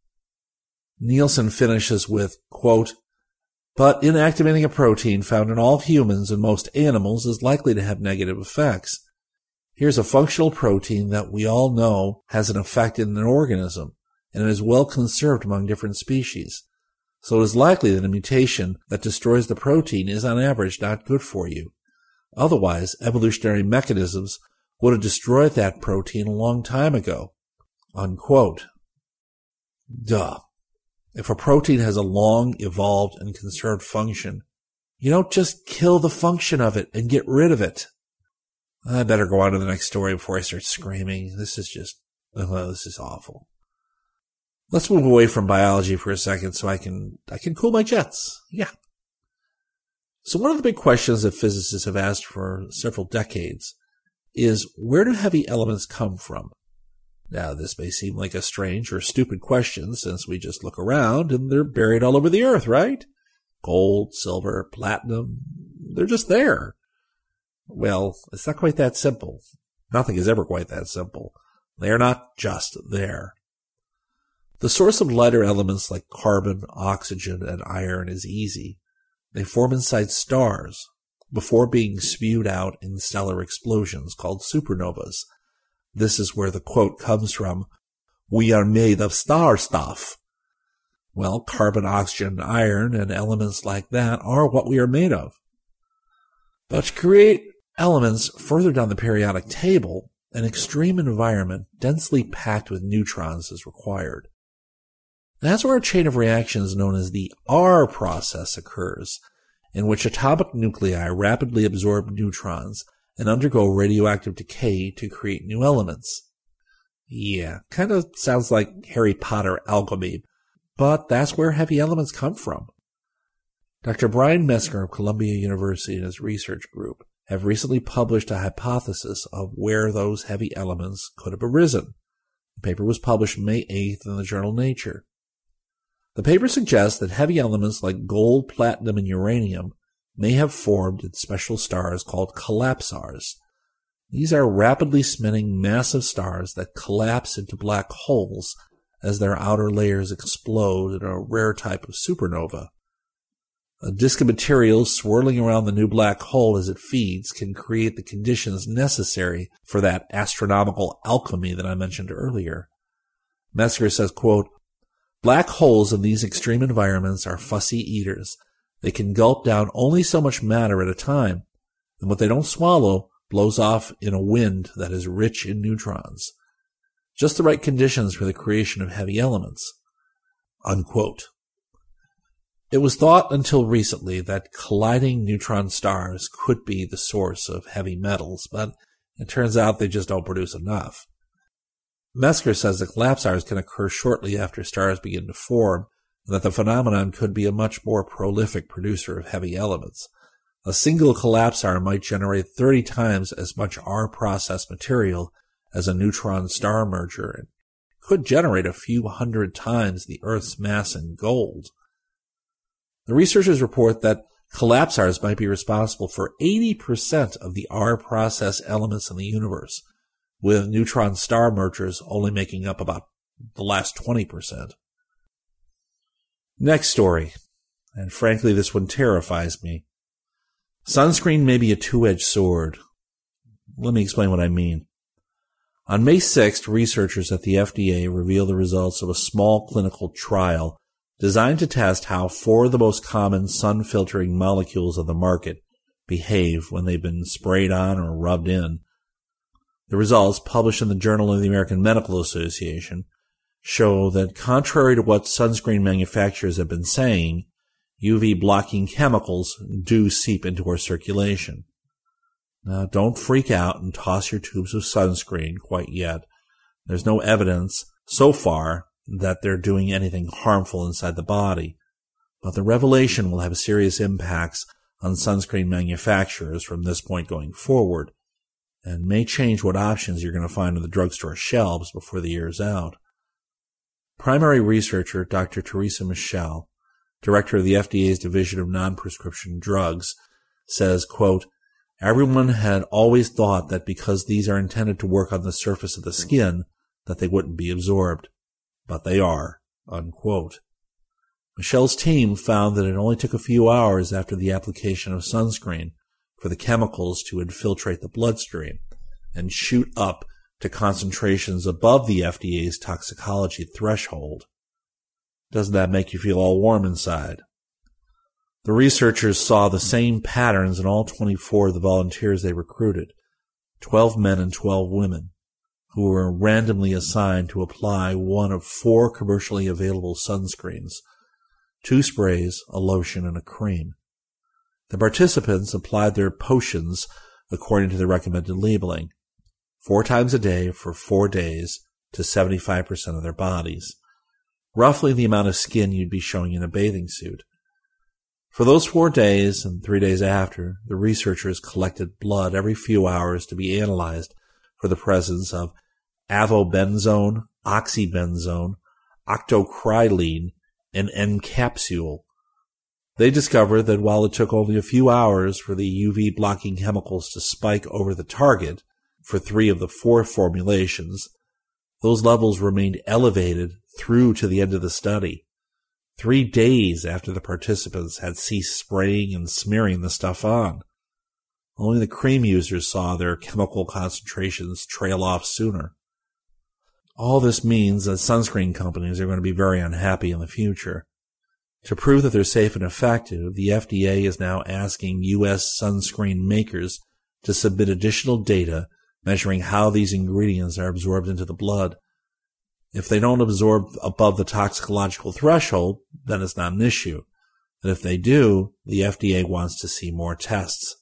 Nielsen finishes with, quote, but inactivating a protein found in all humans and most animals is likely to have negative effects. Here's a functional protein that we all know has an effect in an organism, and it is well conserved among different species. So it is likely that a mutation that destroys the protein is on average not good for you. Otherwise, evolutionary mechanisms would have destroyed that protein a long time ago. Unquote. Duh. If a protein has a long, evolved, and conserved function, you don't just kill the function of it and get rid of it. I better go on to the next story before I start screaming. This is awful. Let's move away from biology for a second so I can cool my jets. Yeah. So one of the big questions that physicists have asked for several decades is, where do heavy elements come from? Now, this may seem like a strange or stupid question since we just look around and they're buried all over the earth, right? Gold, silver, platinum, they're just there. Well, it's not quite that simple. Nothing is ever quite that simple. They are not just there. The source of lighter elements like carbon, oxygen, and iron is easy. They form inside stars before being spewed out in stellar explosions called supernovas. This is where the quote comes from, "We are made of star stuff." Well, carbon, oxygen, iron, and elements like that are what we are made of. But to create elements further down the periodic table, an extreme environment densely packed with neutrons is required. That's where a chain of reactions known as the R process occurs, in which atomic nuclei rapidly absorb neutrons and undergo radioactive decay to create new elements. Yeah, kind of sounds like Harry Potter alchemy, but that's where heavy elements come from. Dr. Brian Metzger of Columbia University and his research group have recently published a hypothesis of where those heavy elements could have arisen. The paper was published May 8th in the journal Nature. The paper suggests that heavy elements like gold, platinum, and uranium may have formed in special stars called collapsars. These are rapidly spinning massive stars that collapse into black holes as their outer layers explode in a rare type of supernova. A disk of material swirling around the new black hole as it feeds can create the conditions necessary for that astronomical alchemy that I mentioned earlier. Metzger says, quote, "Black holes in these extreme environments are fussy eaters. They can gulp down only so much matter at a time, and what they don't swallow blows off in a wind that is rich in neutrons. Just the right conditions for the creation of heavy elements." Unquote. It was thought until recently that colliding neutron stars could be the source of heavy metals, but it turns out they just don't produce enough. Metzger says that collapsars can occur shortly after stars begin to form, and that the phenomenon could be a much more prolific producer of heavy elements. A single collapsar might generate 30 times as much R-process material as a neutron star merger, and could generate a few hundred times the Earth's mass in gold. The researchers report that collapsars might be responsible for 80% of the R-process elements in the universe, with neutron star mergers only making up about the last 20%. Next story, and frankly this one terrifies me. Sunscreen may be a two-edged sword. Let me explain what I mean. On May 6th, researchers at the FDA revealed the results of a small clinical trial designed to test how 4 of the most common sun-filtering molecules on the market behave when they've been sprayed on or rubbed in. The results, published in the Journal of the American Medical Association, show that contrary to what sunscreen manufacturers have been saying, UV-blocking chemicals do seep into our circulation. Now, don't freak out and toss your tubes of sunscreen quite yet. There's no evidence so far that they're doing anything harmful inside the body, but the revelation will have serious impacts on sunscreen manufacturers from this point going forward, and may change what options you're going to find on the drugstore shelves before the year is out. Primary researcher Dr. Teresa Michel, director of the FDA's Division of Non-Prescription Drugs, says, quote, "Everyone had always thought that because these are intended to work on the surface of the skin, that they wouldn't be absorbed. But they are." Unquote. Michel's team found that it only took a few hours after the application of sunscreen for the chemicals to infiltrate the bloodstream and shoot up to concentrations above the FDA's toxicology threshold. Doesn't that make you feel all warm inside? The researchers saw the same patterns in all 24 of the volunteers they recruited, 12 men and 12 women, who were randomly assigned to apply one of 4 commercially available sunscreens, 2 sprays, a lotion, and a cream. The participants applied their potions according to the recommended labeling, 4 times a day for 4 days to 75% of their bodies, roughly the amount of skin you'd be showing in a bathing suit. For those 4 days and 3 days after, the researchers collected blood every few hours to be analyzed for the presence of avobenzone, oxybenzone, octocrylene, and N-capsule. They discovered that while it took only a few hours for the UV-blocking chemicals to spike over the target for 3 of the 4 formulations, those levels remained elevated through to the end of the study, 3 days after the participants had ceased spraying and smearing the stuff on. Only the cream users saw their chemical concentrations trail off sooner. All this means that sunscreen companies are going to be very unhappy in the future. To prove that they're safe and effective, the FDA is now asking U.S. sunscreen makers to submit additional data measuring how these ingredients are absorbed into the blood. If they don't absorb above the toxicological threshold, then it's not an issue. And if they do, the FDA wants to see more tests.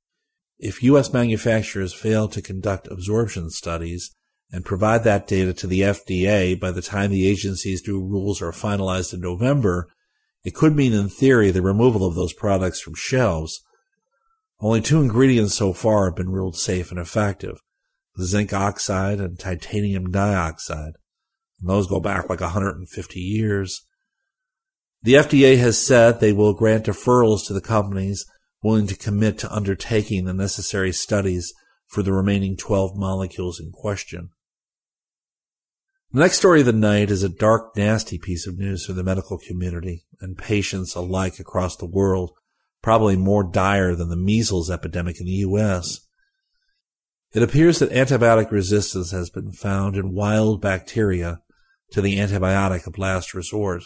If U.S. manufacturers fail to conduct absorption studies and provide that data to the FDA by the time the agency's new rules are finalized in November, it could mean in theory the removal of those products from shelves. Only 2 ingredients so far have been ruled safe and effective: zinc oxide and titanium dioxide. And those go back like 150 years. The FDA has said they will grant deferrals to the companies willing to commit to undertaking the necessary studies for the remaining 12 molecules in question. The next story of the night is a dark, nasty piece of news for the medical community and patients alike across the world, probably more dire than the measles epidemic in the U.S. It appears that antibiotic resistance has been found in wild bacteria to the antibiotic of last resort.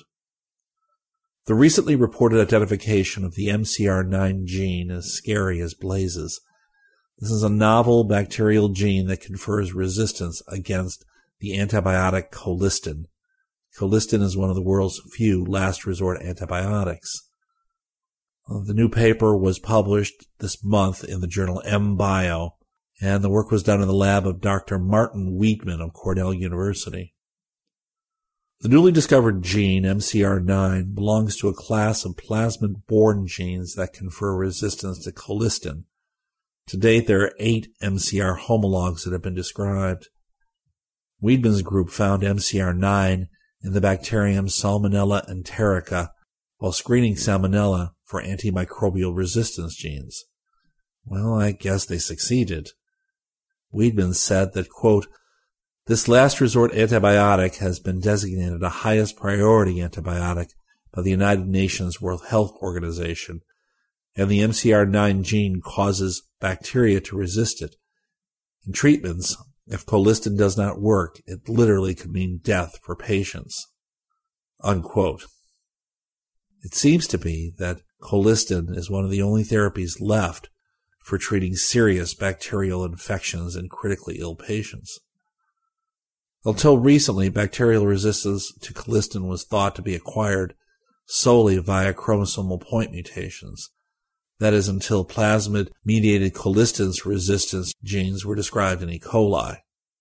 The recently reported identification of the MCR9 gene is scary as blazes. This is a novel bacterial gene that confers resistance against the antibiotic colistin. Colistin is one of the world's few last resort antibiotics. The new paper was published this month in the journal MBio, and the work was done in the lab of Dr. Martin Weidman of Cornell University. The newly discovered gene, MCR9, belongs to a class of plasmid-borne genes that confer resistance to colistin. To date, there are 8 MCR homologs that have been described. Weidman's group found MCR9 in the bacterium Salmonella enterica while screening Salmonella for antimicrobial resistance genes. Well, I guess they succeeded. Weidman said that, quote, "This last resort antibiotic has been designated a highest priority antibiotic by the United Nations World Health Organization, and the MCR9 gene causes bacteria to resist it. In treatments, if colistin does not work, it literally could mean death for patients." Unquote. It seems to be that colistin is one of the only therapies left for treating serious bacterial infections in critically ill patients. Until recently, bacterial resistance to colistin was thought to be acquired solely via chromosomal point mutations. That is, until plasmid-mediated colistin resistance genes were described in E. coli.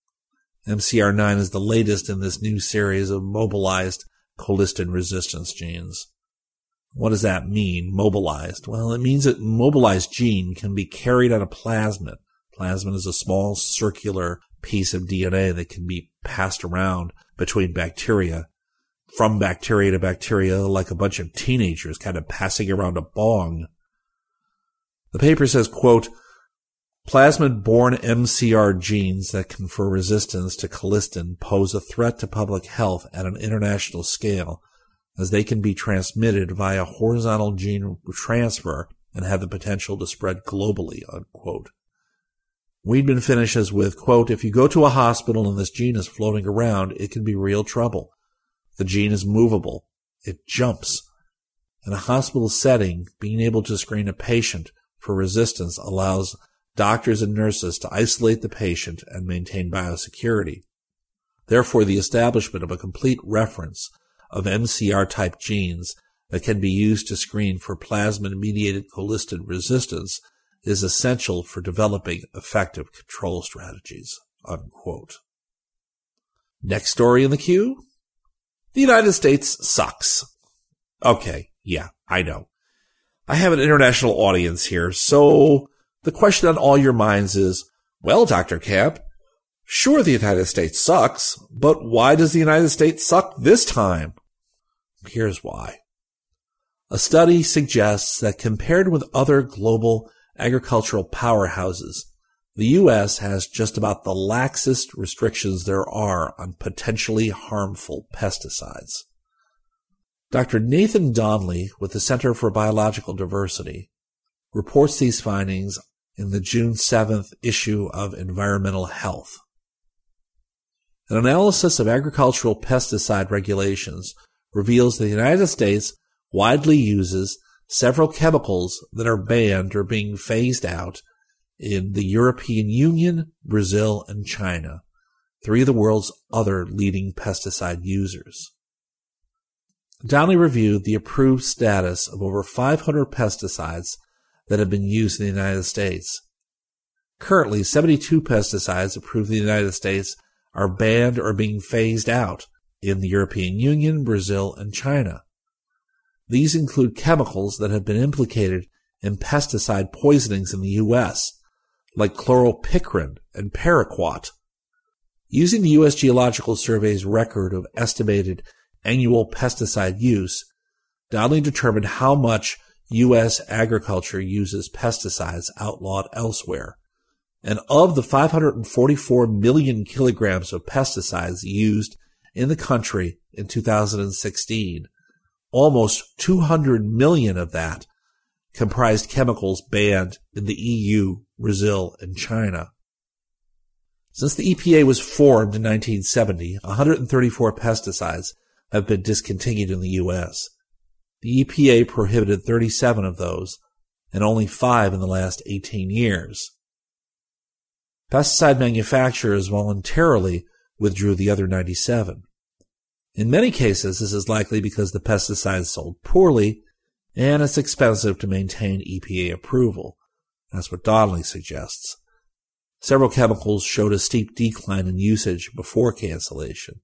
MCR9 is the latest in this new series of mobilized colistin resistance genes. What does that mean, mobilized? Well, it means that mobilized gene can be carried on a plasmid. Plasmid is a small circular piece of DNA that can be passed around between bacteria, from bacteria to bacteria, like a bunch of teenagers kind of passing around a bong. The paper says, quote, "Plasmid-borne MCR genes that confer resistance to colistin pose a threat to public health at an international scale, as they can be transmitted via horizontal gene transfer and have the potential to spread globally," unquote. Weidman finishes with, quote, "If you go to a hospital and this gene is floating around, it can be real trouble. The gene is movable. It jumps. In a hospital setting, being able to screen a patient for resistance allows doctors and nurses to isolate the patient and maintain biosecurity. Therefore, the establishment of a complete reference of MCR-type genes that can be used to screen for plasmid-mediated colistin resistance is essential for developing effective control strategies," unquote. Next story in the queue. The United States sucks. Okay, yeah, I know. I have an international audience here, so the question on all your minds is, well, Dr. Camp, sure the United States sucks, but why does the United States suck this time? Here's why. A study suggests that compared with other global agricultural powerhouses, the U.S. has just about the laxest restrictions there are on potentially harmful pesticides. Dr. Nathan Donnelly with the Center for Biological Diversity reports these findings in the June 7th issue of Environmental Health. An analysis of agricultural pesticide regulations reveals that the United States widely uses several chemicals that are banned or being phased out in the European Union, Brazil, and China, 3 of the world's other leading pesticide users. Donnelly reviewed the approved status of over 500 pesticides that have been used in the United States. Currently, 72 pesticides approved in the United States are banned or being phased out in the European Union, Brazil, and China. These include chemicals that have been implicated in pesticide poisonings in the U.S., like chloropicrin and paraquat. Using the U.S. Geological Survey's record of estimated annual pesticide use, Donnelly determined how much U.S. agriculture uses pesticides outlawed elsewhere. And of the 544 million kilograms of pesticides used in the country in 2016, almost 200 million of that comprised chemicals banned in the EU, Brazil, and China. Since the EPA was formed in 1970, 134 pesticides have been discontinued in the U.S. The EPA prohibited 37 of those, and only 5 in the last 18 years. Pesticide manufacturers voluntarily withdrew the other 97. In many cases, this is likely because the pesticides sold poorly, and it's expensive to maintain EPA approval. That's what Donnelly suggests. Several chemicals showed a steep decline in usage before cancellation.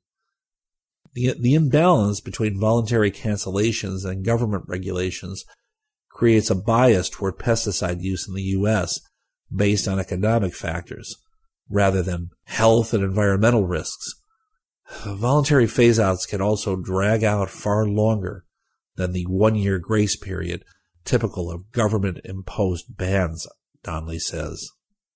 The imbalance between voluntary cancellations and government regulations creates a bias toward pesticide use in the U.S. based on economic factors, rather than health and environmental risks. Voluntary phase-outs can also drag out far longer than the one-year grace period typical of government-imposed bans, Donnelly says.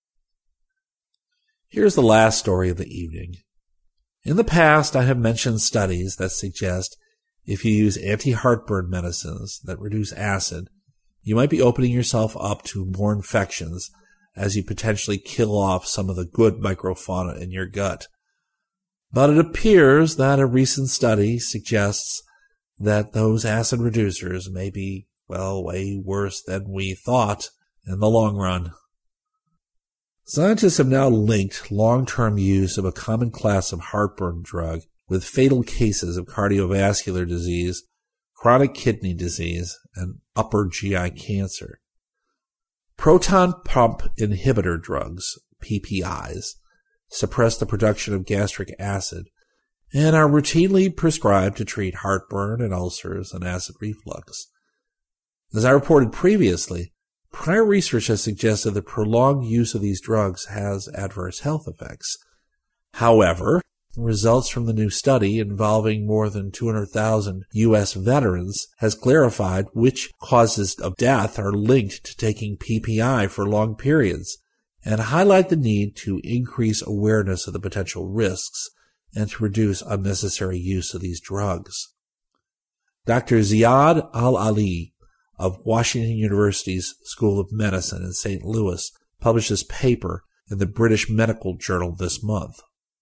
Here's the last story of the evening. In the past, I have mentioned studies that suggest if you use anti-heartburn medicines that reduce acid, you might be opening yourself up to more infections as you potentially kill off some of the good microfauna in your gut. But it appears that a recent study suggests that those acid reducers may be, way worse than we thought in the long run. Scientists have now linked long-term use of a common class of heartburn drug with fatal cases of cardiovascular disease, chronic kidney disease, and upper GI cancer. Proton pump inhibitor drugs, PPIs, suppress the production of gastric acid and are routinely prescribed to treat heartburn and ulcers and acid reflux. As I reported previously, prior research has suggested that prolonged use of these drugs has adverse health effects. However, results from the new study involving more than 200,000 U.S. veterans has clarified which causes of death are linked to taking PPI for long periods and highlight the need to increase awareness of the potential risks and to reduce unnecessary use of these drugs. Dr. Ziad Al-Ali of Washington University's School of Medicine in St. Louis published this paper in the British Medical Journal this month.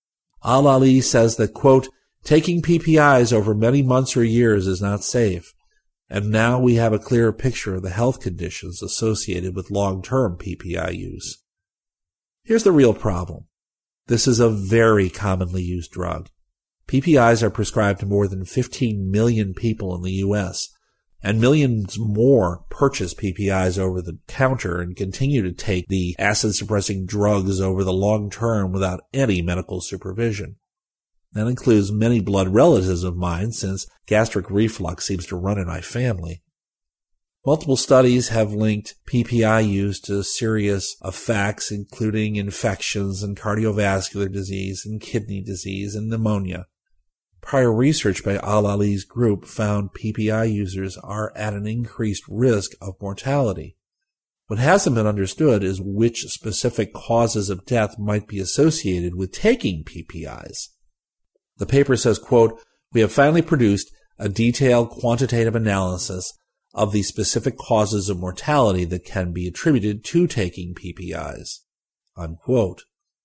Al-Ali says that, quote, taking PPIs over many months or years is not safe, and now we have a clearer picture of the health conditions associated with long-term PPI use. Here's the real problem. This is a very commonly used drug. PPIs are prescribed to more than 15 million people in the U.S., and millions more purchase PPIs over the counter and continue to take the acid-suppressing drugs over the long term without any medical supervision. That includes many blood relatives of mine, since gastric reflux seems to run in my family. Multiple studies have linked PPI use to serious effects, including infections and cardiovascular disease and kidney disease and pneumonia. Prior research by Al-Ali's group found PPI users are at an increased risk of mortality. What hasn't been understood is which specific causes of death might be associated with taking PPIs. The paper says, quote, we have finally produced a detailed quantitative analysis of the specific causes of mortality that can be attributed to taking PPIs, unquote.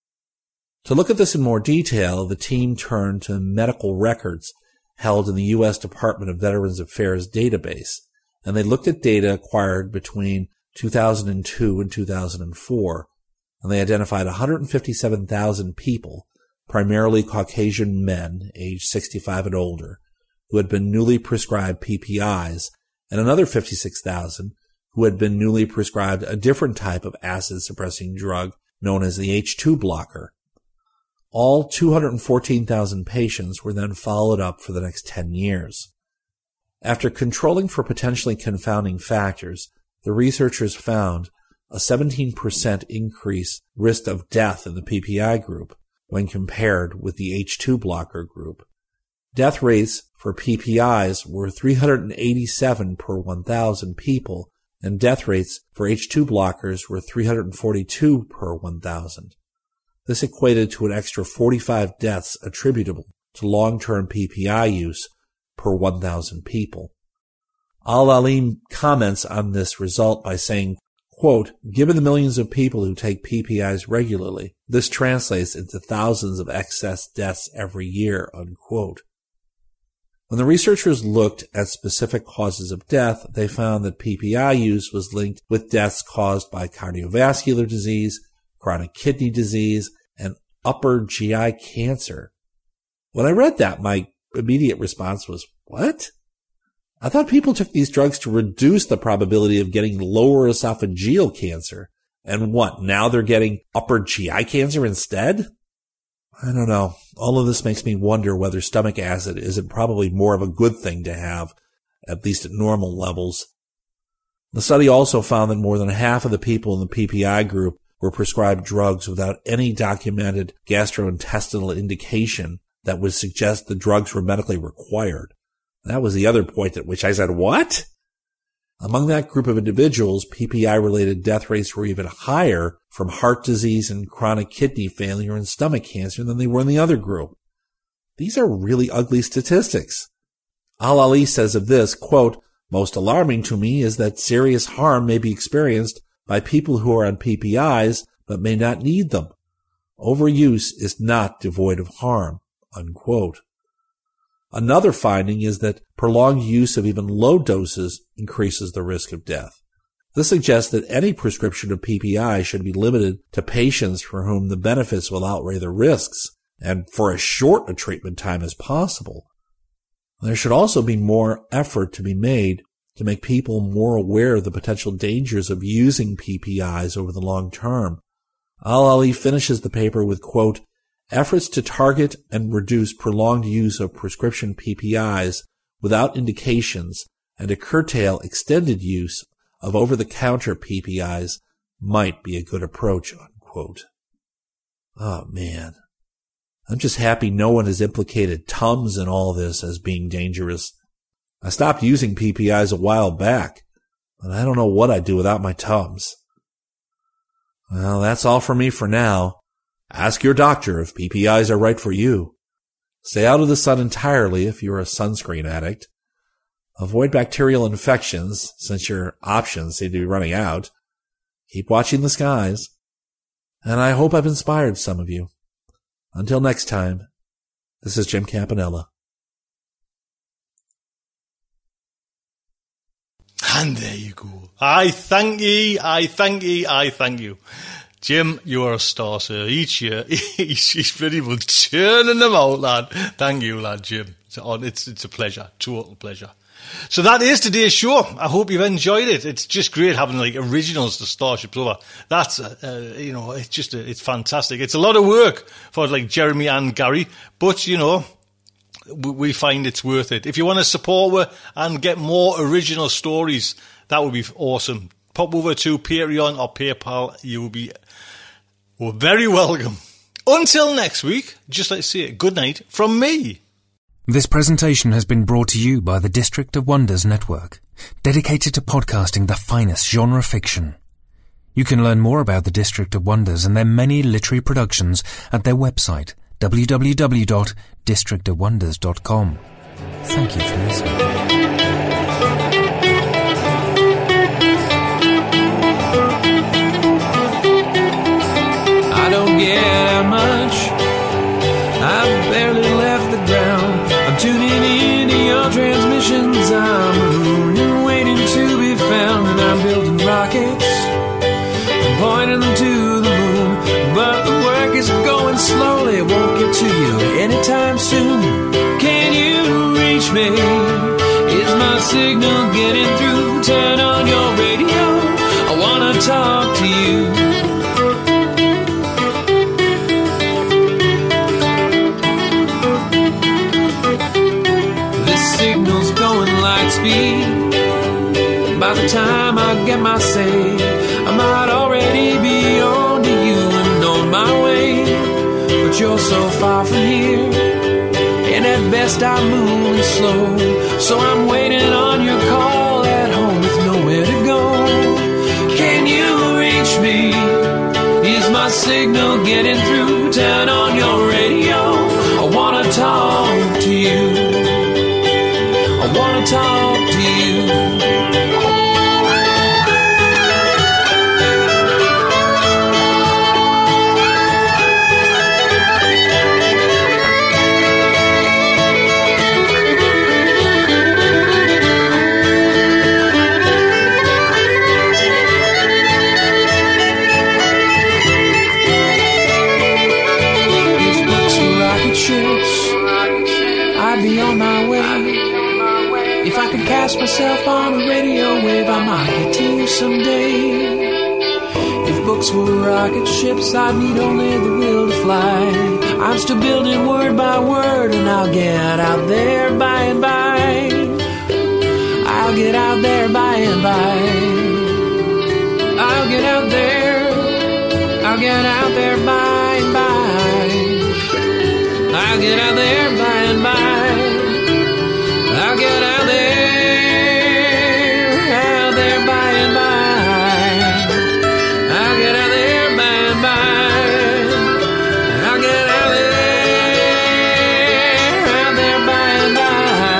To look at this in more detail, the team turned to medical records held in the U.S. Department of Veterans Affairs database, and they looked at data acquired between 2002 and 2004, and they identified 157,000 people, primarily Caucasian men aged 65 and older, who had been newly prescribed PPIs, and another 56,000 who had been newly prescribed a different type of acid-suppressing drug known as the H2 blocker. All 214,000 patients were then followed up for the next 10 years. After controlling for potentially confounding factors, the researchers found a 17% increase risk of death in the PPI group when compared with the H2 blocker group. Death rates for PPIs were 387 per 1,000 people and death rates for H2 blockers were 342 per 1,000. This equated to an extra 45 deaths attributable to long-term PPI use per 1,000 people. Al-Alim comments on this result by saying, quote, given the millions of people who take PPIs regularly, this translates into thousands of excess deaths every year, unquote. When the researchers looked at specific causes of death, they found that PPI use was linked with deaths caused by cardiovascular disease, chronic kidney disease, and upper GI cancer. When I read that, my immediate response was, what? I thought people took these drugs to reduce the probability of getting lower esophageal cancer. And what, now they're getting upper GI cancer instead? I don't know. All of this makes me wonder whether stomach acid isn't probably more of a good thing to have, at least at normal levels. The study also found that more than half of the people in the PPI group were prescribed drugs without any documented gastrointestinal indication that would suggest the drugs were medically required. That was the other point at which I said, what? Among that group of individuals, PPI-related death rates were even higher from heart disease and chronic kidney failure and stomach cancer than they were in the other group. These are really ugly statistics. Al-Ali says of this, quote, most alarming to me is that serious harm may be experienced by people who are on PPIs but may not need them. Overuse is not devoid of harm, unquote. Another finding is that prolonged use of even low doses increases the risk of death. This suggests that any prescription of PPI should be limited to patients for whom the benefits will outweigh the risks, and for as short a treatment time as possible. There should also be more effort to be made to make people more aware of the potential dangers of using PPIs over the long term. Al-Ali finishes the paper with, quote, efforts to target and reduce prolonged use of prescription PPIs without indications and to curtail extended use of over-the-counter PPIs might be a good approach, unquote. Oh, man. I'm just happy no one has implicated Tums in all this as being dangerous. I stopped using PPIs a while back, but I don't know what I'd do without my Tums. Well, that's all for me for now. Ask your doctor if PPIs are right for you. Stay out of the sun entirely if you're a sunscreen addict. Avoid bacterial infections since your options seem to be running out. Keep watching the skies. And I hope I've inspired some of you. Until next time, this is Jim Campanella. And there you go. I thank you. Jim, you're a star, sir. Each year, he's pretty much turning them out, lad. Thank you, lad, Jim. It's a pleasure, total pleasure. So that is today's show. I hope you've enjoyed it. It's just great having like originals to Starship Sofa. That's, it's fantastic. It's a lot of work for like Jeremy and Gary, but we find it's worth it. If you want to support her and get more original stories, that would be awesome. Pop over to Patreon or PayPal. You will be very welcome. Until next week, just like to say it, good night from me. This presentation has been brought to you by the District of Wonders Network, dedicated to podcasting the finest genre fiction. You can learn more about the District of Wonders and their many literary productions at their website, www.districtofwonders.com. Thank you for listening. I don't get out much. I've barely left the ground. I'm tuning into your transmissions. I'm maroon waiting to be found. And I'm building rockets and pointing them to the moon. But the work is going slowly. Won't get to you anytime soon. Can you reach me? Is my signal getting through? Turn on your radio. I wanna talk to you. Signals going light speed. By the time I get my say, I might already be on to you and on my way. But you're so far from here, and at best I'm moving slow. So I'm waiting on your call at home with nowhere to go. turn on your radio. I wanna talk to you. I wanna talk to you. I'd be on my way. If I could cast myself on a radio wave, I might get to you someday. If books were rocket ships, I'd need only the will to fly. I'm still building word by word, and I'll get out there by and by. I'll get out there by and by. I'll get out there. I'll get out there by and by. I'll get out there by and by. I'll get out there by and by. I'll get out there by and by. I'll get out there by and by.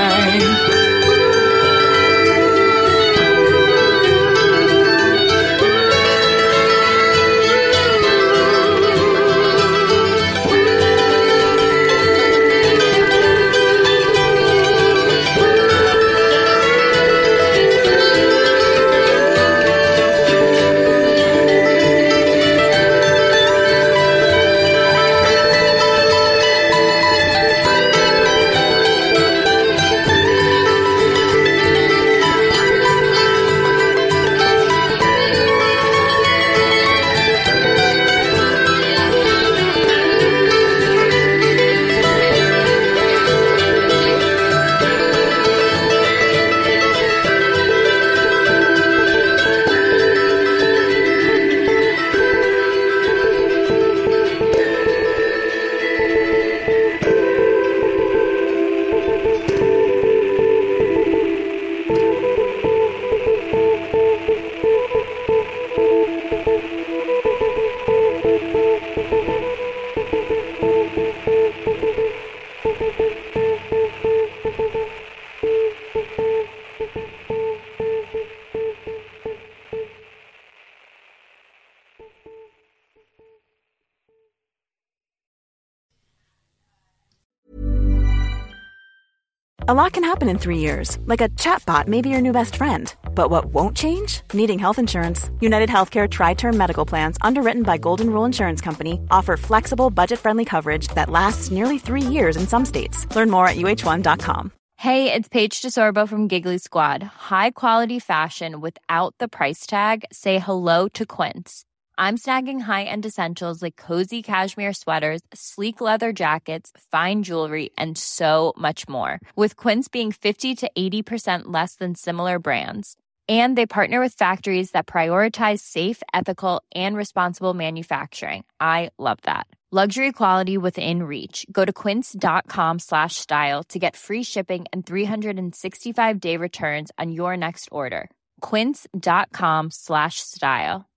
A lot can happen in 3 years, like a chatbot may be your new best friend. But what won't change? Needing health insurance. United Healthcare Tri-Term Medical Plans, underwritten by Golden Rule Insurance Company, offer flexible, budget-friendly coverage that lasts nearly 3 years in some states. Learn more at uh1.com. Hey, it's Paige DeSorbo from Giggly Squad. High quality fashion without the price tag. Say hello to Quince. I'm snagging high-end essentials like cozy cashmere sweaters, sleek leather jackets, fine jewelry, and so much more. With Quince being 50 to 80% less than similar brands. And they partner with factories that prioritize safe, ethical, and responsible manufacturing. I love that. Luxury quality within reach. Go to quince.com/style to get free shipping and 365-day returns on your next order. Quince.com/style.